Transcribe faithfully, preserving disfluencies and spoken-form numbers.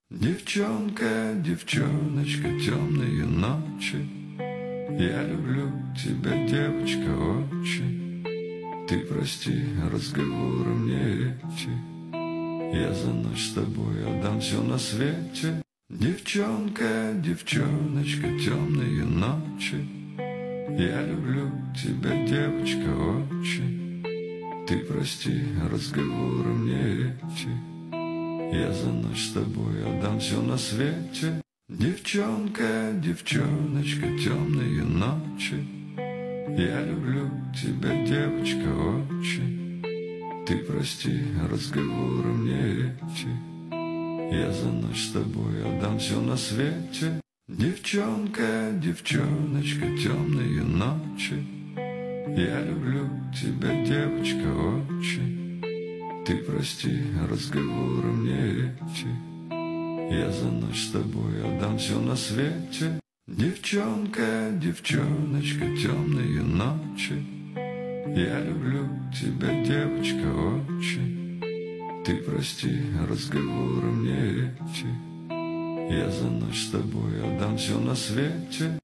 Девчонка, девчоночка, темные ночи. Я люблю тебя, девочка, очень. Ты прости разговоры мне эти. Я за ночь с тобой отдам все на свете. Девчонка, девчоночка, темные ночи. Я люблю тебя, девочка, очень. Ты прости разговоры мне эти. Я за ночь с тобой отдам все на свете. Девчонка, девчоночка, темные ночи. Я люблю тебя, девочка, очень. Ты прости разговоры мне эти. Я за ночь с тобой отдам все на свете. Девчонка, девчоночка, темные ночи. Я люблю тебя, девочка, очень. Ты прости разговоры мне эти. Я за ночь с тобой отдам все на свете. Девчонка, девчоночка, темные ночи. Я люблю тебя, девочка, очень. Ты прости разговоры мне эти. Я за ночь с тобой отдам все на свете.